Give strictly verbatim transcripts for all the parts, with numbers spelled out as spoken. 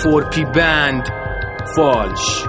فور پی بند فالش.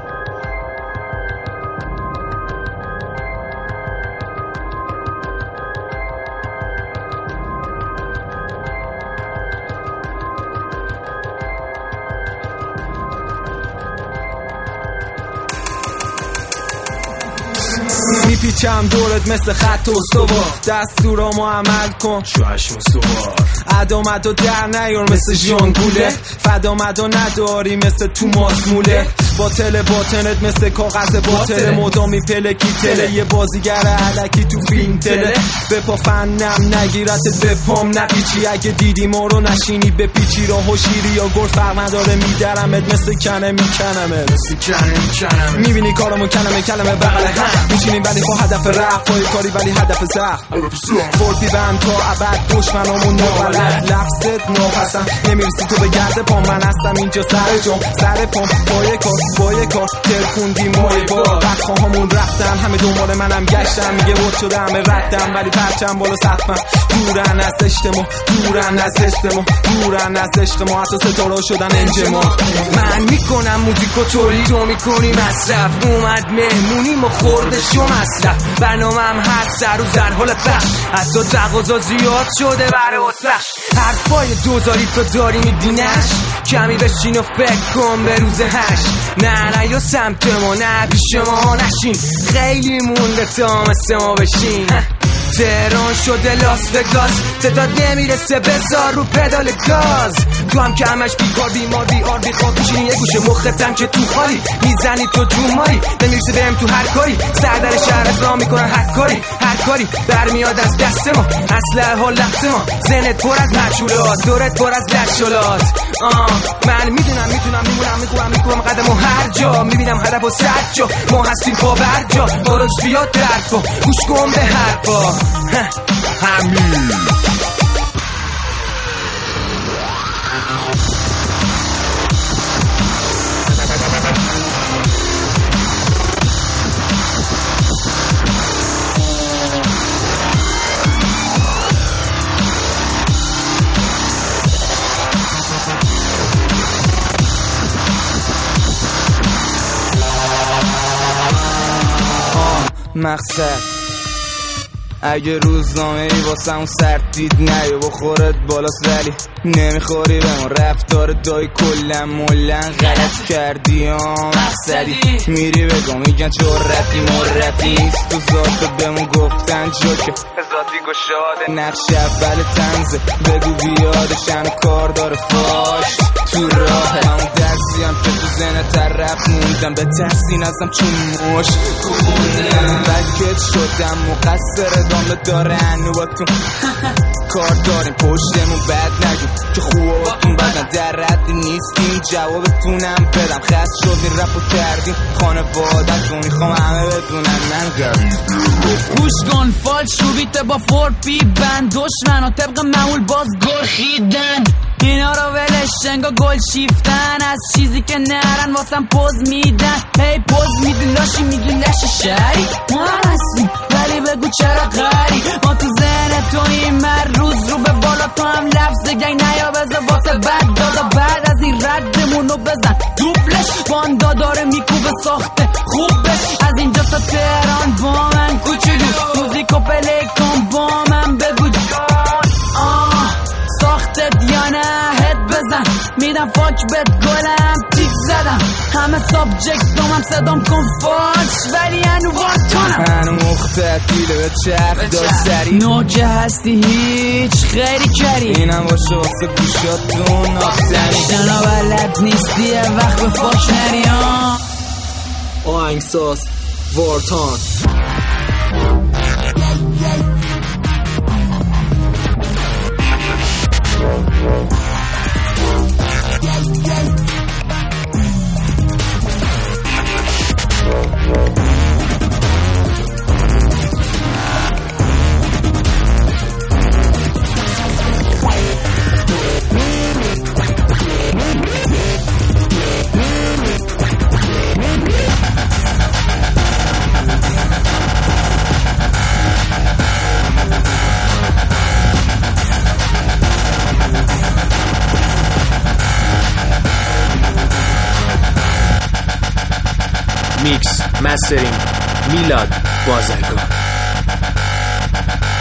میپیچم دورت مثل خط استوار، دستورامو عمل کن شوهش مستوار. ادامدو در نیار مثل ژانگوله، فدامدو نداری مثل توماس موله. باطل باطنت مثل کاغذ باطله، مدامی پلکی تله، یه بازیگر علکی تو فیلم تله. به پا فنم نگیرتت به پام نپیچی، اگه دیدی ما رو نشینی به پیچی. راه و شیری یا گرد فرق نداره، میدرمت مثل کنه میکنمه مثل کنه میکنمه. میبینی کارمو کلمه کلمه بغل هم میشینی، ولی با هدف رفت پای کاری ولی هدف زخم. فورپی بند تا ابد دشمنامون نبلد، لفظت ناپسند نمیرسی تو به گرد پام. من هستم اینجا سر جام سر پام، بای کار بای کار ترکوندی مای با بدخواهامون رفتن، همه دنبال منم گشتن. میگه بود شده همه ردم، ولی پرچم بالا سطمم. دورن از عشق ما، دورن از عشق ما، دورن از عشق ما، حتی ستاره شدن انجما. من میکنم موزیکو توری، تو میکنی مصرف. اومد مهمونی ما خوردش و مصرف، برنامهم هست سر و زر حالت بخش، حتی تقاضا زیاد شده برای واسخش. حرفای دوزاری تو داری میدینش، کمی بشین و فکر کن به روز هشت. نه نه یا سمت ما، نه پیش ما نشین، خیلی مونده تا مثل ما بشین. تهران شده لاس وگاس، صدات نمیرسه بذار رو پدال گاز. تو هم که همش بیکار بیمار بیار بیخواب میشینی یه گوشه مختتم که تو خالی میزنی تو جون ماری. نمیرسه بهم تو هر کاری، سردر شهرت را میکنن هر کاری هر کاری برمیاد از دست ما. اسلحه ها لحظ ما، ذهنت پر از مشغولات، دورت پر از لشولات. آه من میدونم میتونم میمونم میکنم میکنم قدم و هر جا میبینم هدف و صد جا، ما هستیم پاور جا. باراش بیاد درفا گوش کن به حرفا همین. مقصد اگه روزنامه ای واسه اون سرد دید نیو بخورت بالاست، ولی نمیخوری به ما. رفتار دای کلن ملن غلط کردی ها مقصدی. میری بگم میگن چورتی مرتی، تو ذات بهمون گفتن جوکه ذاتی گشاده. نقش اول تنزه بگو بیادشن و کار داره فاش تو راه. همون درسیم که تو زنه طرف موندم، به تحسین ازم چون موش خوندم. بلکت شدم مقصر ادامه داره انواتون کار داریم پشتمون بد نگیم که خوباتون بدن در رد نیستیم. جوابتونم بدم خست شدین رپو کردیم خانوادتون، میخوام همه بدونن من گردیم. گوش کن فالش رو بیته با فور پی بند، دشمن ها طبق معمول باز گرخیدن. اینا رو ولش انگا گل شیفتن، از چیزی که نرن واسم پوز میدن. هی پوز میدی لاشی میگی لش شری، ما هستیم ولی بگو چرا غری. ما تو ذهن تویم من روز رو به بالا، تو هم لفظ گنگ نیا بزه واسه بد دادا. بعد از این ردمونو بزن دوبلش، باندا داره میکوبه ساخته خوبش. از اینجا تا تهران با من کوچولو، موزیکو پلی کن با من بگو جان. آه ساختت یا نه هد بزن، میدم فاک بد گلم تیک زدم. همه سابجکت دومم صدام کن فاش، ولی هنو وارتونم هنو مختتیله به چرخ دار سری. نو که هستی هیچ خیلی کری، اینم باشه واسه گوشاتون آفتنی. شنا بلد نیستی یه وقت به فاک نری. آهنگساز وارتان. میکس مسترینگ میلاد بازرگان.